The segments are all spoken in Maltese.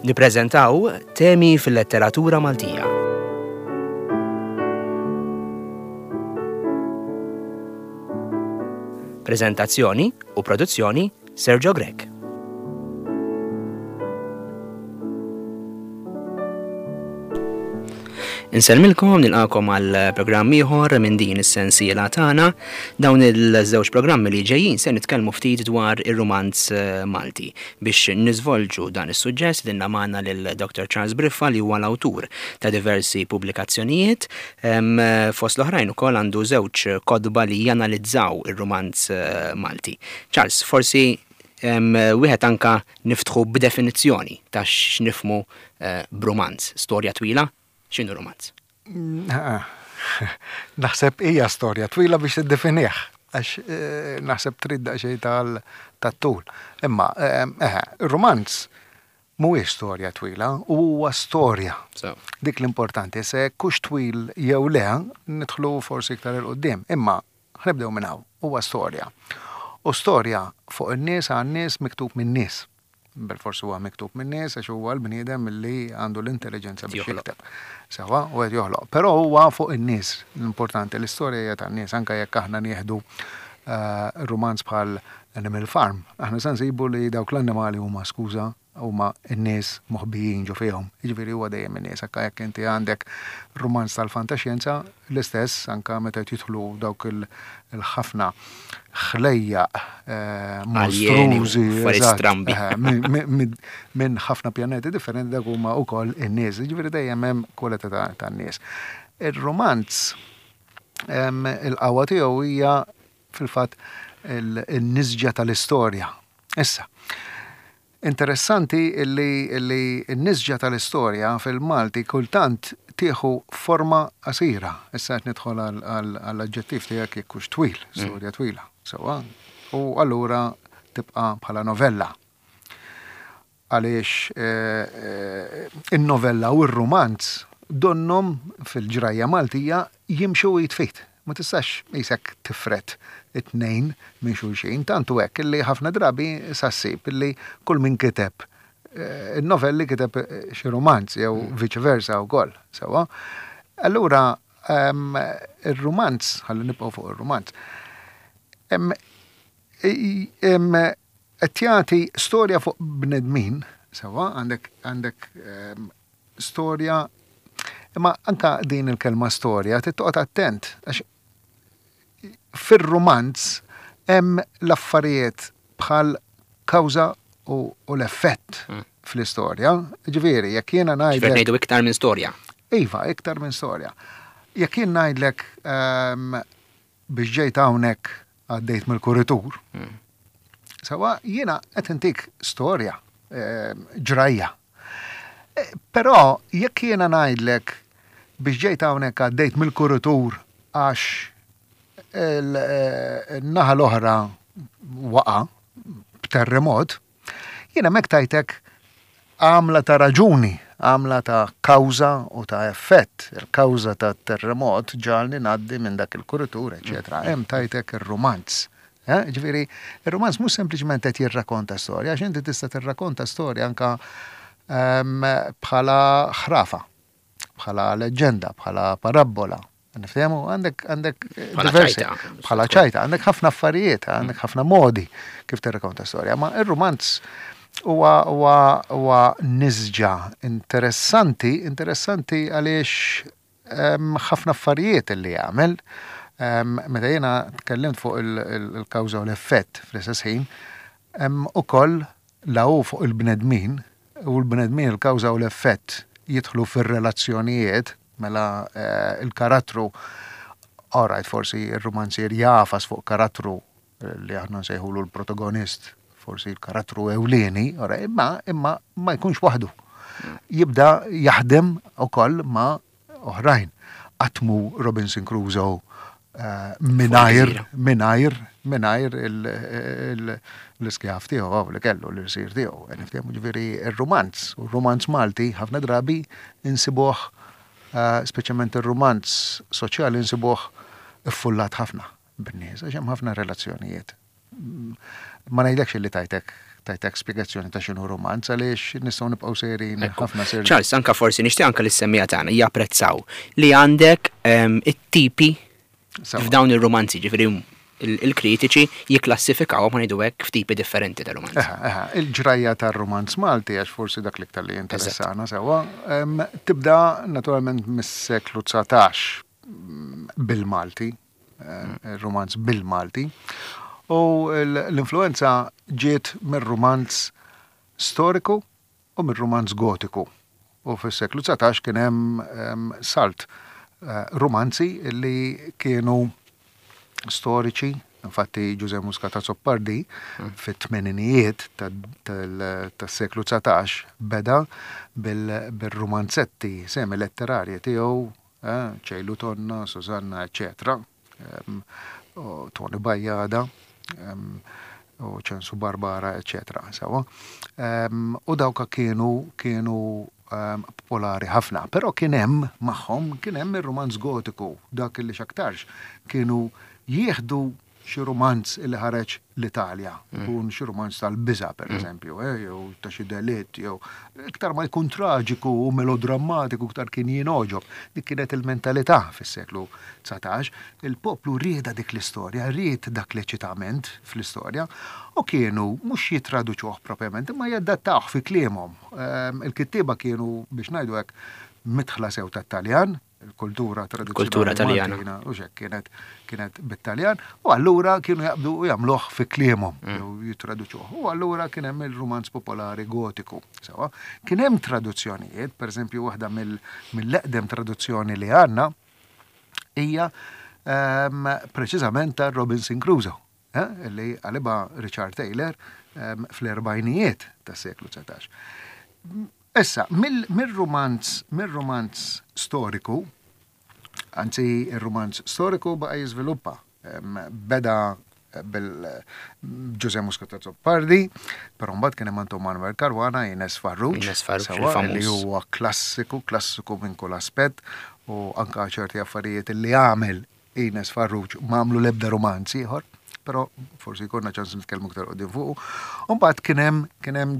Nippreżentaw temi fil-letteratura Maltija. Preżentazzjoni u produzzjoni Sergio Grek. Inselmilkom nilqakom għal programm ieħor minn din is-sensiela tagħna. Dawn il-żewġ programmi li ġejjin se nitkellmu ftit dwar ir-romanz Malti. Biex niżvolġu dan is-suġġett dinna magħna lil Dr. Charles Briffa li huwa l-awtur ta' diversi pubblikazzjonijiet. Fost l-oħrajn ukoll għandu żewġ kodba li janalizzaw ir-romanz Malti. Charles, forsi wieħed anka niftħu b'definizzjoni ta' x'nifhmu b'romanz. Storja twila? X'inhu romanz? Naħseb hija storja twila biex tiddefinih, għax naħseb trid daqsxejn tat-tul. Imma romanz mhuwiex storja twila, huwa storja. Dik l-importanti, se kux twil jew le, nidħlu forsi iktar il qudiem, imma ħnibdew minn hawn, huwa storja. U storja fuq in-nies għan-nies miktub min-nies. Bil-forsi huwa miktub min-nies għax huwa l-bniedem li għandu l-intelligenza biex jikteb. Sewa, u qed joħloq. Però huwa fuq in-nies. L-importanti l-istorja hija tan-nies anke jekk aħna nieħdu romanz bħal Animal Farm. Aħna se nsibu li dawk l-annimali huma skuża huma n-nies moħbijin ġo fihom. Jiġifieri huwa dejjem in-nies. Anke jekk inti għandek romanz tal-fantaxjenza, l-istess anke meta jidħlu dawk il-ħafna ħlejja mostrużi minn ħafna pjaneti differenti dak huma wkoll in-nies. Jiġifieri dejjem hemm kwalità tan-nies. Ir-romanz il-qawwa tiegħu hija fil-fatt il-niżġa tal-istorja. Issa, interessanti illi n-niżġa tal-istorja fil-Malti kultant tieħu forma qasira. Issa qed nidħol għall-aġġettiv tiegħek jekk hux twil, storja twila. Sewwa, u allura tibqa' bħala novella. Għaliex in-novella u r-romanz donnom fil-ġrajja Maltija jimxu jitfit. Ma tistax isek tifret it-tnejn minn xulxin, tantu hekk illi ħafna drabi sassib illi kull min kiteb il-novelli kiteb xi romanz jew vice versa wkoll. Sewwa. Allura ir-romanz, ħalli nibqgħu fuq ir-romanz. Qed jagħti storja fuq bnedmin, sewwa, għandek storja, imma anke din il-kelma storja tittoqgħod attent għax fir-romanz hemm l-affarijiet bħal kawża u l-effett fl-istorja. Ġifieri, jekk jiena ngħidlek ngħidu iktar minn storja. Iva, iktar minn storja. Jekk jien ngħidlek biex ġejt hawnhekk għaddejt mill-kuritur. Sewa jiena qed intik storja ġrajja. Però jekk jiena ngħidlek biex ġejt hawnhekk għaddejt mill-kuritur għax il-naħa l-oħra waqa' b'terremot, jiena hemmhekk tajtek għamla ta' raġuni, għamla ta' kawża u ta' effett. Il-kawża ta' terremot ġalni ngħaddi minn dak il-kuritur, eċetera. Hemm tajtek ir-romanz. Ġifieri, ir-romanz mhux sempliċement qed jirrakkonta storja, għax inti tista' tirrakkonta storja anke bħala ħrafa, bħala leġenda, bħala parabola. Niftehmu għandek diversi bħala ċajta, għandek ħafna affarijiet, għandek ħafna modi kif tirrakkonta storja, ma ir-romanz huwa niżġa interessanti għaliex ħafna affarijiet li jagħmel. Meta jiena tkellimt fuq il-kawża u l-effett fl-istess ħin, hemm ukoll law fuq il-bnedmin u l-bnedmin il-kawża u l-effett jidħlu fir-relazzjonijiet mela il-karattru alright forsi ir-romanzier jafas fuq karattru li aħna nsejħulu l-protagonist, forsi l-karattru ewlieni, imma ma jkunx waħdu. Jibda jaħdem ukoll ma' oħrajn. Qatmu Robinson Crusoe minajr l-iskjaf tiegħu li kellu l-irsir tiegħu. Niftehmu ġifieri ir-romanz, u r-romanz Malti ħafna drabi insibuh speċjalment ir-romanz soċjali insibuh iffullat ħafna bin-nies għax hemm ħafna relazzjonijiet ma ngħidlekx li tajtek spjegazzjoni ta' x'inhu romanz għaliex nistgħu nibqgħu sejrin ħafna sejrin. Charles, anka forsi nixtieq anka l-semmija tagħna japprezzaw li għandek it-tipi f'dawn ir-romanzi, ġifieri il-kritiċi jiklassifikaw ma ngħidu hekk f'tipi differenti ta' romanzi. Il-ġrajja tar-romanz Malti għax forsi dak l-iktar li interessana sewwa tibda naturalment mis-seklu 19 bil-Malti, romanz bil-Malti, u l-influenza ġiet mir-romanz storiku u mir-romanz gotiku. U fis-seklu 19 kien hemm salt romanzi li kienu storiċi, infatti Giuseppe Muscat Zoppardi fit-tmeninijiet tas-seklu 19 beda bil-romanzetti semi letterarji tiegħu ċejlu Tonna, Susanna, eccetera, Toni Bajjada, u ċensu Barbara, eccetera. U dawka kienu popolari ħafna, però kien hemm magħhom kien hemm ir-romanz gotiku, dak li x'aktarx kienu jieħdu xi romanz li ħareġ l-Italja, kun xi romanz tal-biża pereżempju, jew ta' xi delitt, jew iktar ma jkun traġiku u melodrammatiku iktar kien jinoġob. Dik kienet il-mentalità fis-seklu 19, il-poplu rieda dik l-istorja, ried dak l-eċitament fl-istorja u kienu mhux jitraduċuh propjament, imma jaddattawh fi kliemhom. Il-kittieba kienu biex ngħidu hekk mitħla sew tat-Taljan, il-kultura Taljana u xek kienet bit-Taljan u allura kienu jaqbdu u jagħmluh fi kliemhom jew jitraduċuh. U allura kien hemm il-romanz popolari gotiku. Kien hemm traduzzjonijiet, pereżempju waħda mill-eqdem traduzzjoni li għandna hija preċiżament ta' Robinson Crusoe, li għaliba Richard Taylor fl-erbajnijiet tas-seklu 19. Issa, mill-romanz storiku, anzi il-romanz storiku baqa jiżviluppa. Beda bil-Giuseppe Muscat Zoppardi, però mbagħad kien hemm Anton Manuel Caruana, Ines Farrugia, li huwa klassiku minn kull aspett u anke ċerti affarijiet li għamel Ines Farrugia m'għamlu l-ebda romanzi ieħor, però forsi jkollna ċans nitkellmu aktar qudiem fuq. U mbagħad kien hemm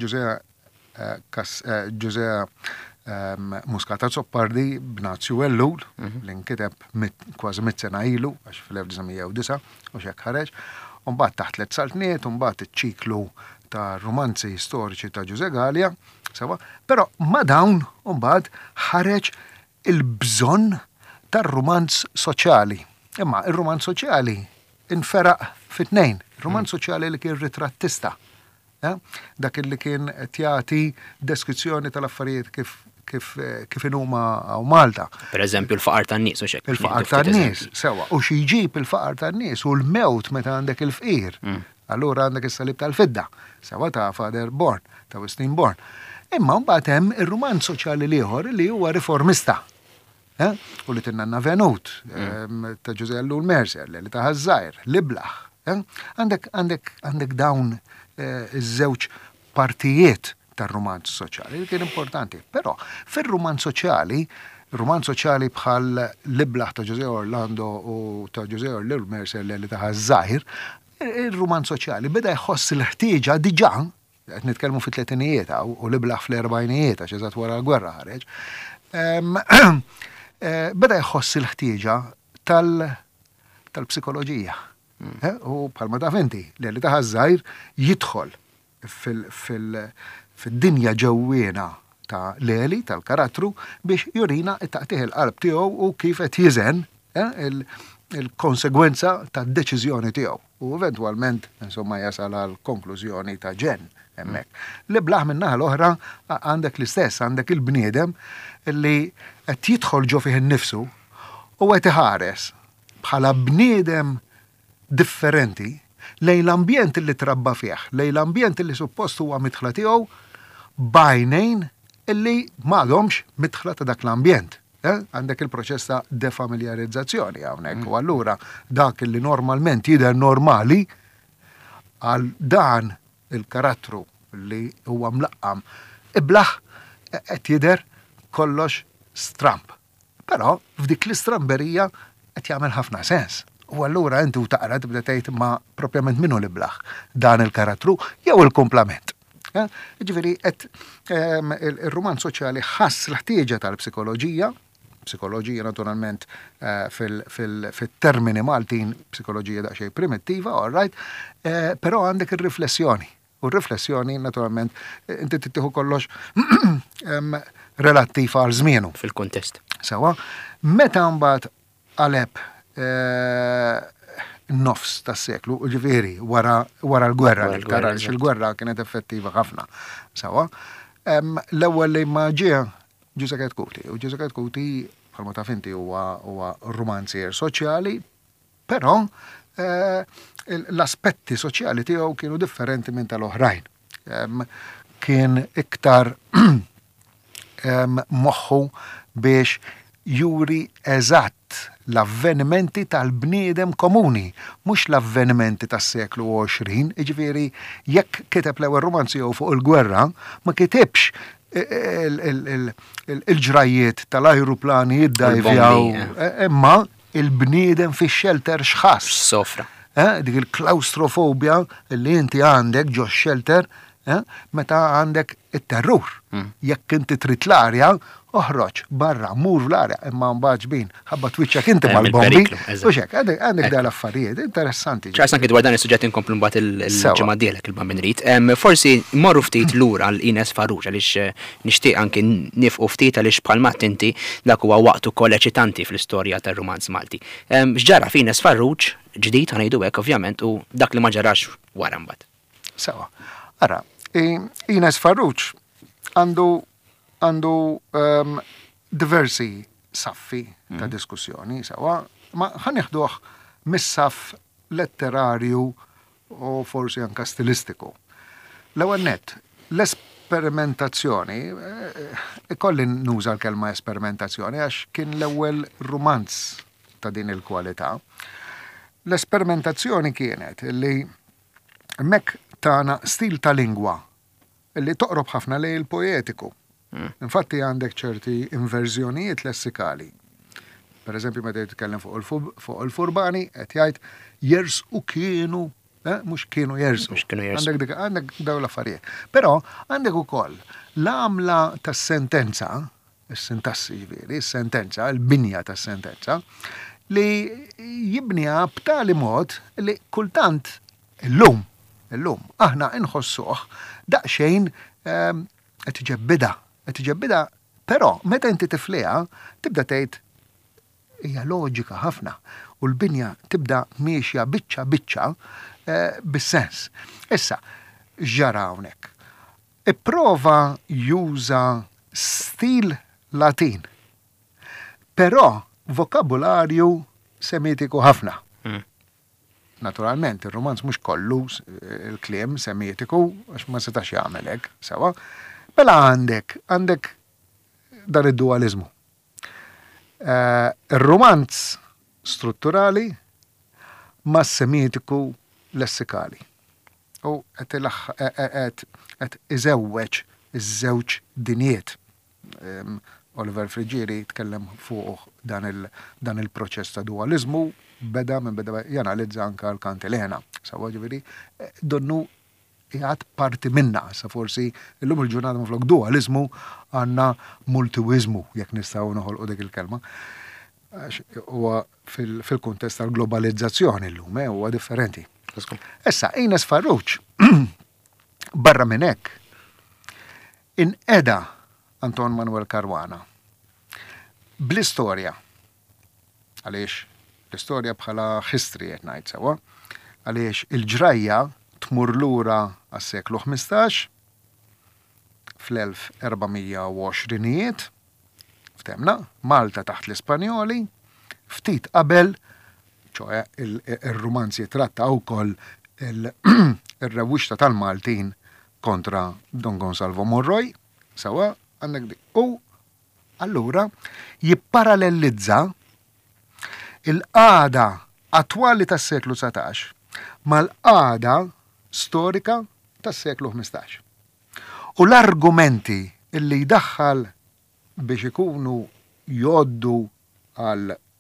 Giuseppe Muscat Zoppardi b'Nazju Ellul, li nkiteb kważi 100 sena ilu, għax fl-1909 u xekk ħareġ, u mbagħad taħt let saltniet, u mbagħad iċ-ċiklu ta' romanzi storiċi ta' Giuse Gallia, però ma dawn u mbagħad ħareġ il-bżonn tar-romanz soċjali. Imma ir-romanz soċjali inferaq fit-tnejn. Ir-romanz soċjali li kien ritrattista. Dak li kien jagħti deskrizzjoni tal-affarijiet kif inhuma għaw Malta. Per eżempju l-faqar tan-nies u xekk. Il-faqar tan-nies, sewa. U xi jġib il-faqar tan-nies u l-mewt meta għandek il-fqir. Allura għandek is-salib tal-fidda, sewa ta' Father Bourne, ta' Westin Bourne. Imma mbagħad hemm ir-romanz soċjali ieħor li huwa riformista. U li tinnanna Venut, ta' Giuseppe Ellul Mercer, li ta' Ħażajr, Liblaħ. Għandek dawn iż-żewġ partijiet tar-romanz soċjali li kien importanti. Però fir-romanz soċjali bħal Liblaħ ta' Giuseppe Orlando u ta' Giuseppe Ellul Mercer li ta' Ħażajr, ir-romanz soċjali beda jħoss il-ħtieġa diġà qed nitkellmu fit-tletinijiet u Liblaħ fl-erbajnijiet għax eżatt wara l-gwerra ħareġ. Beda jħoss il-ħtieġa tal-psikoloġija. U bħalma taf inti, li ta' Ħażajr jidħol fil-dinja ġewwiena ta' Leli, tal-karattru, biex jurina it-taqtih il-qalb tiegħu u kif qed jiżen il-konsegwenza tad-deċiżjoni tiegħu. U eventwalment, insomma, jasal għal konklużjoni ta' ġen hemmhekk. Liblaħ min-naħa l-oħra għandek l-istess, għandek il-bniedem li qed jidħol ġo fih innifsu u qed iħares bħala bniedem differenti lejn l-ambjent li trabba fih, lejn l-ambjent li suppost huwa mitħla tiegħu bajnejn illi m'għadhomx mitħla ta' dak l-ambjent. Għandek il-proċess ta' defamiljarizzazzjoni hawnhekk u allura dak li normalment jidher normali għal dan il-karattru li huwa mlaqqam iblaħ qed jidher kollox stramp. Però f'dik l-istramberija qed jagħmel ħafna sens. U allura inti u taqra tibda tgħid ma propjament minnu li blaħ dan il-karattru jew il-komplament. Ġifieri qed ir-romanz soċjali ħass l-ħtieġa tal-psikoloġija naturalment fil-termini Maltin psikoloġija daqsxejn primittiva, all right, però għandek ir-riflessjoni. U r-riflessjoni naturalment inti tittieħu kollox relattiv għal żmienu. Fil-kuntest. Sewa, meta mbagħad qaleb nofs tas-seklu, ġifieri wara l-gwerra, il-gwerra kienet effettiva ħafna. Sewa, l-ewwel li ma ġie Giuseppe Kuti. U Giuseppe Kuti, bħalma taf inti huwa romanzier soċjali, però l-aspetti soċjali tiegħu kienu differenti minn tal-oħrajn. Kien iktar moħħu biex juri eżatt l-avvenimenti tal-bniedem komuni, mhux l-avvenimenti tas-seklu 20, jiġifieri jekk kiteb l-ewwel romanzi jew fuq il-gwerra, ma kitibx il-ġrajiet tal-ajruplani jiddajvjaw, imma il-bniedem fix-shelter xħass. Sofra. Dik il-klaustrofobja li inti għandek ġo shelter, meta għandek it-terrur. Jekk inti trid l-arja, oħroġ barra, mur l-arja, imma mbagħad ġbin, ħabba twiċċek inti mal-bombi. U xek, għandek dal affarijiet interessanti. ċarsan kif dwar dan is-suġġett inkomplu mbagħad il-ġimgħa dielek il-Bambin Rid. Forsi morru ftit lura għal Ines Farrugia għaliex nixtieq anke nifqu ftit għaliex bħalmat inti dak huwa waqt ukoll eċitanti fl-istorja tar-Rumanz Malti. X'ġara f'Ines Farrugia ġdid ħanejdu hekk ovvjament u dak li ma ġarax wara mbagħad. Sewa. Ara, Ines Farrugia għandu diversi saffi ta' diskussjoni, sewa, ma ħanieħduh mis-saff letterarju u forsi anka stilistiku. L-ewwel nett, l-esperimentazzjoni, ikolli nuża l-kelma esperimentazzjoni għax kien l-ewwel romanz ta' din il-kwalità. L-esperimentazzjoni kienet li mek tagħna stil ta' lingwa li toqrob ħafna lej il-poetiku. Infatti għandek ċerti inverżjonijiet lessikali. Per eżempju, meta jitkellem fuq il-furbani, qed jgħid jersqu kienu, mhux kienu jersqu. Għandek dawn l-affarijiet. Però għandek ukoll l-għamla tas-sentenza, is-sintassi ġifieri, is-sentenza, il-binja tas-sentenza, li jibniha b'tali mod li kultant illum aħna inħossuh daqsxejn qed iġebbida, però meta inti tifliha tibda tgħid hija loġika ħafna u l-binja tibda miexja biċċa bis-sens. Issa, ġara hawnhekk. Ipprova juża stil Latin, però vokabularju semitiku ħafna. Naturalment, ir-romanz mhux kollu il-kliem semitiku għax ma setax jagħmel hekk, sewa. Mela għandek dan id-dualizmu. Ir-romanz strutturali ma semitiku lessikali. U qed iżewweġ iż-żewġ dinjiet. Oliver Frigieri tkellem fuq dan il-proċess ta' dualizmu beda janalizza anka l-kantilena. Sawa ġifieri donnu jgħat parti minna, sa forsi l-lum il-ġurnata ma flok dualizmu għanna multiwizmu, jek nistaw noħolqu dik il-kelma. Huwa fil-kuntest tal-globalizzazzjoni l-lum, huwa differenti. Issa, Ines Farrugia, barra minn hekk, inqeda Anton Manuel Caruana bl-istorja. Għaliex l-istorja bħala history qed ngħid sewa, għaliex il-ġrajja tmur lura għas-seklu 15 fl-1420ijiet, ftemna, Malta taħt l-Ispanjoli, ftit qabel, ċoħe il-romanzi tratta wkoll il-rewwixta tal-Maltin kontra Don Gonsalvo Monroy, sawa għandek dik. U allura jipparallelizza il-qada attwali tas-seklu 19 mal-qada storika tas-seklu 15. U l-argumenti illi jdaħħal biex ikunu joddu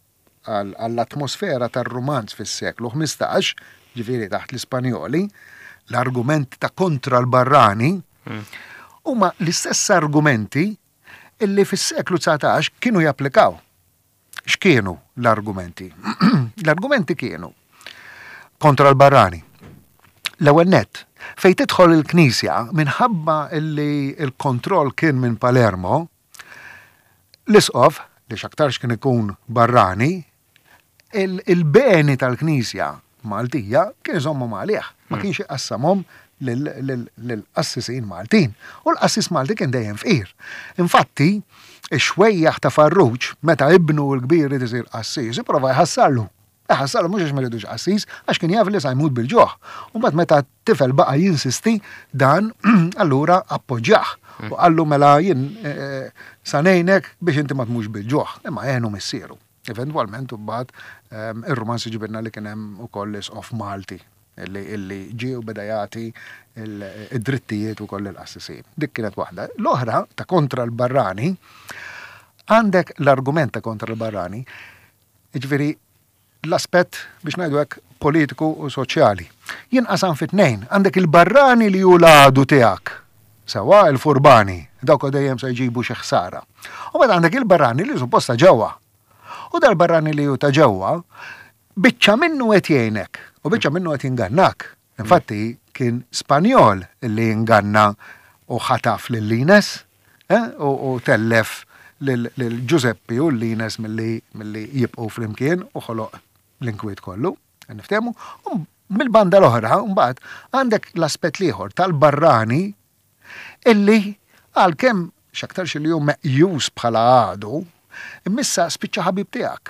għall-atmosfera tar-romanz fis-seklu 15, ġifieri taħt l-Ispanjoli, l-argumenti ta' kontra l-barrani, huma l-istess argumenti illi fis-seklu 19 kienu japplikaw. X'kienu l-argumenti? L-argumenti kienu kontra l-barrani. L-ewwel nett, fejn tidħol il-Knisja minħabba illi il-kontroll kien minn Palermo, l-isqof li x'aktarx kien ikun barrani, il-beni tal-Knisja Maltija kien iżommu malih, ma kienx iqassamhom lill-qassisin Maltin. U l-qassis Malti kien dejjem fqir. Infatti, xwejjaħ ta' Farruġ meta ibnu l-kbir irid isir qassis, ipprova jħassarlu. Ħassarlu mhux għax ma rridux qassis, għax kien jaf li sa jmut bil-ġoħ. U mbagħad meta tifel baqa' jinsisti dan allura appoġġjah. U qallu mela jien sanejnek biex inti ma tmux bil-ġoħ, imma għenu missieru. Eventualment u mbagħad ir-romanzi ġibirna li kien hemm ukoll of Malti illi ġiew beda jagħti id-drittijiet ukoll il-qassisin. Dik kienet waħda. L-oħra ta' kontra l-barrani, għandek l-argument ta' kontra l-barrani, ġifieri l-aspett biex ngħidu hekk politiku u soċjali. Jinqasam fit-tnejn, għandek il-barrani li hu l-għadu tiegħek, sewa il-furbani, dawk dejjem se jġibu xi ħsara. U mbagħad għandek il-barrani li supposta ġewwa. U dal-barrani li hu ta' ġewwa, biċċa minnu qed jgħinek u biċċa minnu qed jingannak. Infatti kien Spanjol li jinganna u ħataf lil-Lines u tellef lil Giuseppi u l-Lines milli jibqgħu flimkien u ħoloq l-inkwiet kollu, niftehmu. U mill-banda l-oħra mbagħad għandek l-aspett ieħor tal-barrani illi għalkemm x'aktarx li hu meqjus bħala għadu, immissa spiċċa ħabib tiegħek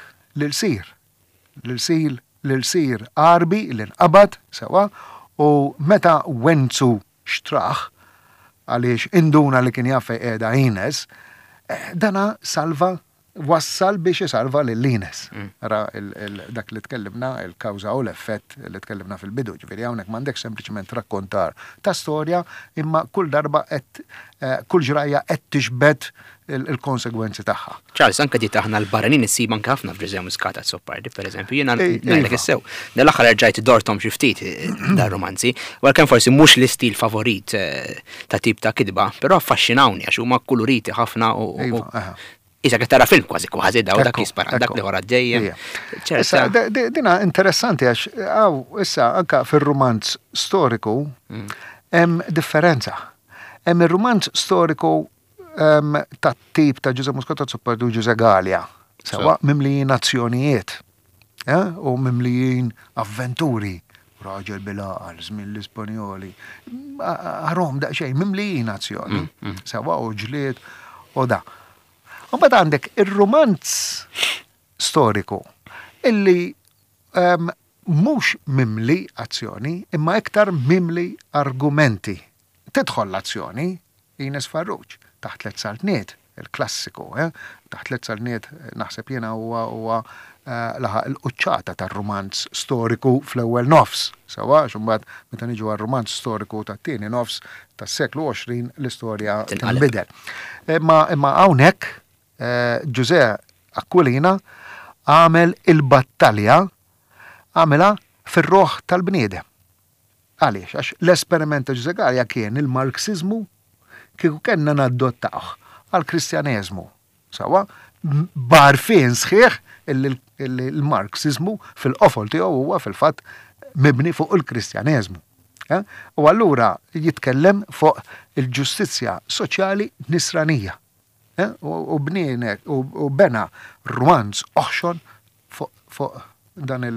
l-sir qarbi l-inqabad sewa u meta wenzu xtraħ għaliex induna li kien jaf qiegħda Ines, dana wassal biex jisalva lil-Lines. Ara dak li tkellimna, il-kawża u l-effett li tkellimna fil-bidu, ġifieri hawnhekk m'għandek sempliċement rakkontar ta' storja imma kull darba kull ġrajja qed tixbed il-konsegwenzi tagħha. Charles, anke di taħna l-barranin issib anke ħafna f'Ġeżew Muskata Soppardi, pereżempju, jiena ngħidlek issew. Dal-aħħar rġajt dortom xi ftit dar-romanzi, walkemm forsi mhux l-istil favorit ta' tip ta' kidba, però affaxxinawni għax huma kuluriti ħafna u Isa tara film kważi kważi daw dak jispara dak li wara dejjem. Issa dina interessanti għax issa anke fir-romanz storiku hemm differenza. Hemm ir-romanz storiku tat-tip ta' Ġeżew Muskata Soppardi u Ġuże Gallia, sewa mimlijin azzjonijiet u mimlijin avventuri. Raġel bil-għal, żmien l-Ispanjoli, għarhom daqsxejn mimlijin azzjoni, sewa u ġlied u da. U bad għandek ir-romanz storiku illi mhux mimli azzjoni imma iktar mimli argumenti. Tidħol l-azzjoni Ines Farruġ taħt Let Saltniet, il-klassiku, taħt Let Saltniet naħseb jiena huwa laħaq il-quċċata tar-romanz storiku fl-ewwel nofs. Sewa x'imbagħad meta niġu għar-romanz storiku tat-tieni nofs tas-seklu 20 l-istorja tinbidel. Imma hawnhekk Giuse Aquilina għamel il-battalja għamela fir-roħ tal-bniedem. Għaliex, għax l-esperiment ta' Ġuże Gallia kien il-Marxizmu kieku kellna naddottawh għal-Kristjaneżmu. Sawa, barfien sħiħ il-Marxizmu fil-qofol tiegħu huwa fil-fatt mibni fuq il-Kristjaneżmu. U allura jitkellem fuq il-ġustizzja soċjali nisranija. U bnienek u bena romanz oħxon fuq dan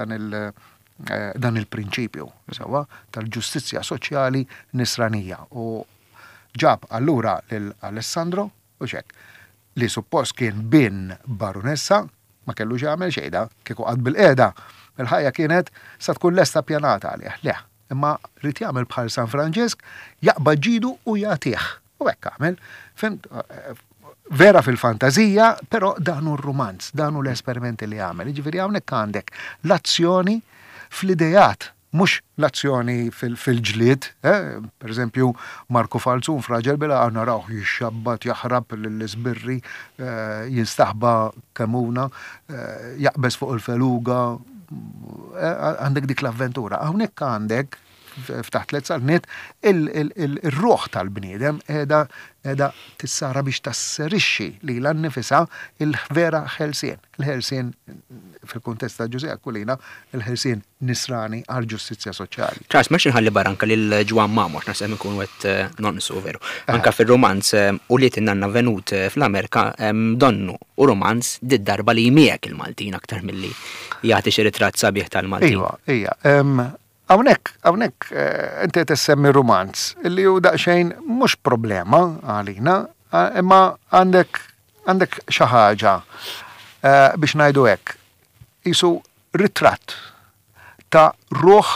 il-prinċipju sawa tal-ġustizzja soċjali nisranija. U ġab allura l-Alessandro u xek li suppost kien bin baronessa ma kellu ġamel xejda kieku għad bil-qeda il-ħajja kienet sa tkun lesta pjanata għalih. Le, imma rrid jagħmel bħal San Franġisk jaqbad ġidu u jagħtih. U hekk għamel, fimt, vera fil-fantazija, però danu r-romanz, danu l-esperimenti li għamel. Ġifieri hawnhekk għandek l-azzjoni fl-idejat mux l-azzjoni fil-ġlied, per eżempju, Marco Falzun fraġel bila għanna raw jixxabbat, jaħrab l-sbirri, jinstaħba kamuna, jaqbes fuq il-feluga, għandek dik l-avventura. Hawnhekk għandek ftaħt l-etzalniet il-ruħ tal-bniedem edha tissara biex tasserixxi li l-annifisa il-vera ħelsien. Il-ħelsien fil-kontest ta' Ġużej Aquilina, il-ħelsien nisrani għal ġustizzja soċjali. ċars, maċin ħalli baranka l-ġwan Mamor, nasem ikun għet nonsu veru. Anka fil-romanz u li t-nanna venut fl-Amerika donnu u romanz did-darba li jmiegħek il-Maltin aktar mill-li jgħati xi ritratt sabiħ tal-Maltin. Ija. Għawnek, inti tessemmi romanz, illi ju daqxejn mux problema għalina, imma għandek xaħġa biex najdu hekk. Jisu ritratt ta' ruħ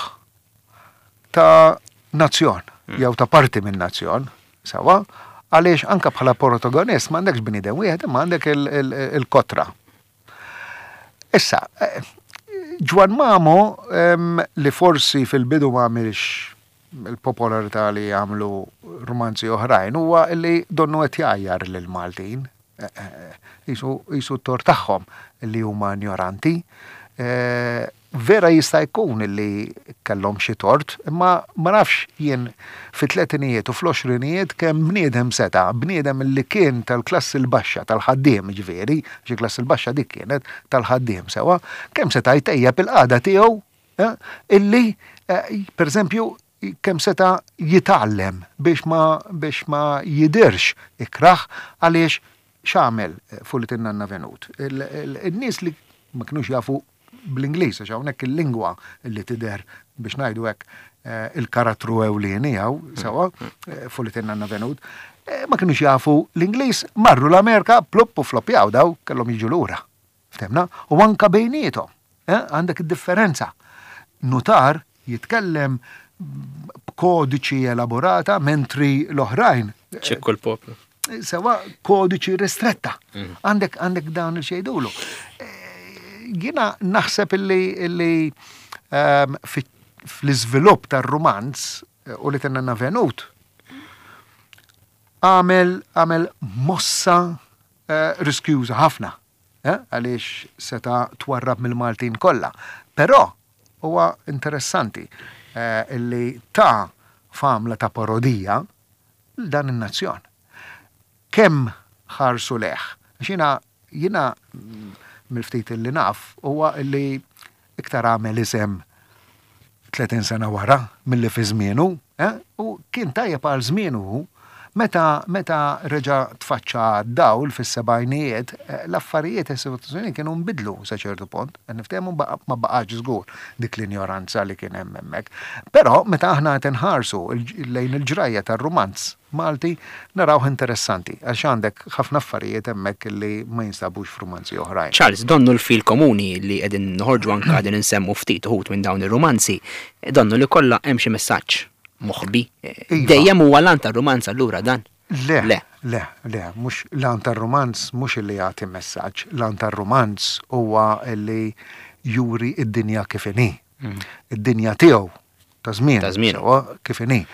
ta' nazzjon, jew ta' parti minn nazzjon, sawa, għaliex anka bħala protagonist m'għandekx bniedem wieħed, imma għandek il-kotra. Issa, Ġwan Mamo li forsi fil-bidu ma għamilx il-popolarità li għamlu romanzi oħrajn huwa li donnu qed jgħajjar lil-Maltin. Jisu t-tor tagħhom li huma ignoranti. Vera jista' jkun li kellhom xi tort, imma ma nafx jien fit-tletinijiet u fl-20ijiet kemm bniedem seta, bniedem li kien tal-klassi l-baxxa tal-ħaddiem ġifieri, xi klassi l-baxxa dik kienet tal-ħaddiem sewa, kemm seta jtejjeb il-qagħda tiegħu illi pereżempju kemm seta jitgħallem biex ma jidirx ikraħ għaliex x'għamel fuq li tinnanna venut. In-nies li ma kinux jafu bl-Ingliż, għax hawnhekk il-lingwa li tidher biex ngħidu hekk il-karattru ewlieni sewa fuq li tinnanna venut, ma kinux jafu l-Ingliż, marru l-Amerika plupp u floppjaw daw kellhom jiġu lura. Ftemna? U anka bejniethom, għandek id-differenza. Notar jitkellem b'kodiċi elaborata mentri l-oħrajn. ċekku l-poplu. Sewa kodiċi ristretta. Għandek dawn il-xejdulu. Jiena naħseb illi fl-iżvilupp tar-romanz u li tinnanna venut għamel mossa riskjuża ħafna għaliex seta twarrab mill-Maltin kollha. Però huwa interessanti illi ta' famla ta' parodija dan in-nazzjon. Kemm ħarsu leħ. Jiena mill-ftit illi naf huwa illi iktar għamel isem 30 sena wara milli fi żmienu, u kien tajjeb għal żmienu meta reġa' tfaċċa d-dawl fis-sebgħinijiet l-affarijiet is-sitwazzjoni kienu nbidlu sa ċertu punt, niftehmu ma baqgħax żgur dik l-injoranza li kien hemm hemmhekk. Però meta aħna qed inħarsu lejn il-ġrajja tar-romanz Malti narawh interessanti għax għandek ħafna affarijiet hemmhekk li ma jinstabux f'romanzi oħrajn. Charles, donnu l-fil komuni li qegħdin noħorġu anke qegħdin insemmu ftit uħud minn dawn ir-romanzi, donnu li kollha hemm xi messaġġ moħbi. Dejjem huwa lan tar-romanz allura dan? Le, mhux lan tar-romanz mhux illi jagħti messaġġ, lan tar-romanz huwa li juri id-dinja kif inhi. Id-dinja tiegħu ta' żmien kif inhi.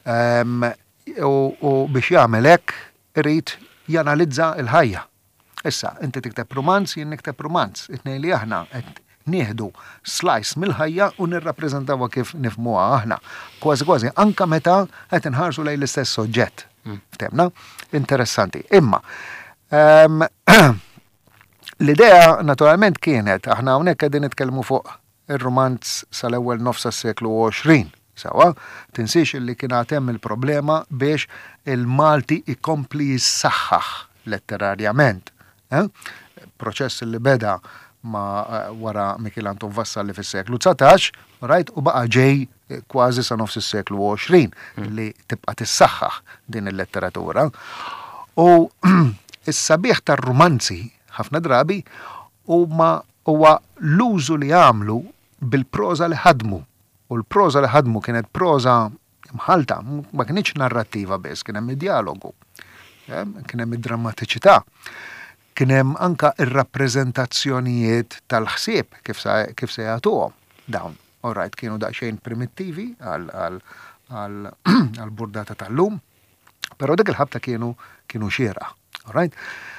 U biex jagħmel hekk irid janalizza l-ħajja. Issa, inti tikteb romanz, jien nikteb romanz. It-tnejn li aħna qed nieħdu slice mill-ħajja u nirrappreżentawha kif nifhmuha aħna. Kważi anke meta qed inħarsu lejn l-istess soġġett. Ftemna? Interessanti. Imma l-idea naturalment kienet aħna hawnhekk qegħdin nitkellmu fuq ir-romanz sal-ewwel nofs tas-seklu 20. Sawa, tinsiex li kien hemm il-problema biex il-Malti ikompli jissaħħaħ letterarjament. Proċess li beda ma wara Michelangelo Vassalli fis-seklu 19, rajt u baqa' ġej kważi sa nofs is-seklu 20 li tibqa' tissaħħaħ din il-letteratura. U is-sabiħ tar-romanzi ħafna drabi huwa l-użu li għamlu bil-proża li ħadmu. U l-proża li ħadmu kienet proża mħalta, ma kienx narrattiva biss, kien hemm id-dialogu, kien hemm id-drammatiċità, kien hemm anke ir-rappreżentazzjonijiet tal-ħsieb kif se jagħtuhom dawn. Alright, kienu daqsxejn primittivi għal-burdata tal-lum, pero dik il-ħabta kienu xiera. Alright?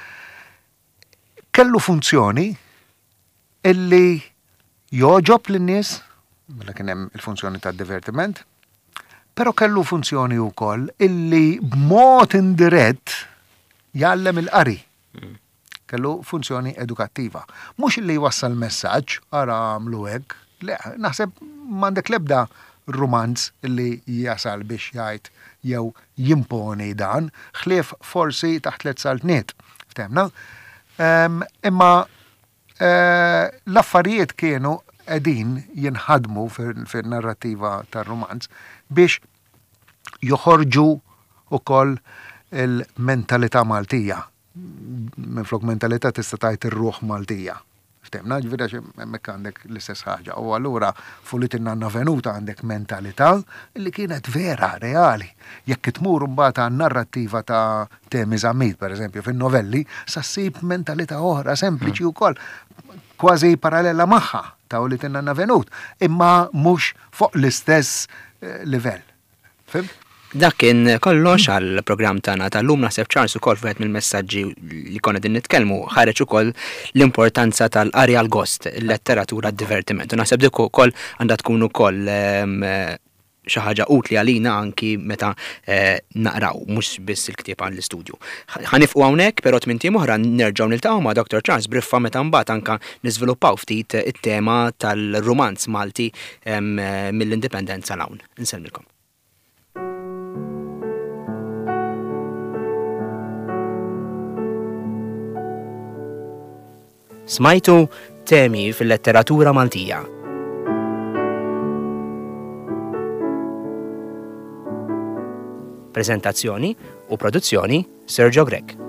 Kellu funzjoni illi joġob l-nies, mela kien hemm il-funzjoni tad-divertiment, pero kellu funzjoni wkoll illi b'mod indirett jgħallem il-qari. Kellu funzjoni edukattiva. Mhux illi jwassal messaġġ ara għamlu hekk, le, naħseb m'għandek l-ebda romanz illi jasal biex jgħid jew jimponi dan, ħlief forsi taħt let saltniet. Ftemna? Imma l-affarijiet kienu qegħdin jinħadmu fil-narrativa tar-romanz biex joħorġu ukoll il-mentalità Maltija. Minflok mentalità tista' tgħid ir-ruħ Maltija. Ftemna, ġifieri hemmhekk għandek l-istess ħaġa. U allura fulit in-Nanna Venuta għandek mentalità li kienet vera, reali. Jekk tmur mbagħad għan-narrattiva ta' Temi Żammit, pereżempju, fin-novelli, sa ssib mentalità oħra sempliċi wkoll, kważi parallela magħha ta' Ulit in-Nanna Venut, imma mhux fuq l-istess livell. Fim? Dak kien kollox għall-programm tagħna tal-lum naħseb Charles ukoll wieħed mill-messaġġi li konna din nitkellmu ħareġ ukoll l-importanza tal-qari għal gost, il-letteratura d-divertiment. U naħseb dik ukoll għandha tkun ukoll xi ħaġa utli għalina anki meta naqraw mhux biss il-ktieb għall-istudju. Ħanifqu hawnhekk, però tmien oħra nerġgħu niltaqgħu ma' Dr. Charles Briffa meta mbagħad anke niżviluppaw ftit it-tema tal-rumanz Malti mill-indipendenza l-hawn. Insellmilkom. Smajtu temi fil-letteratura Maltija. Prezentazzjoni u produzzjoni Sergio Grek.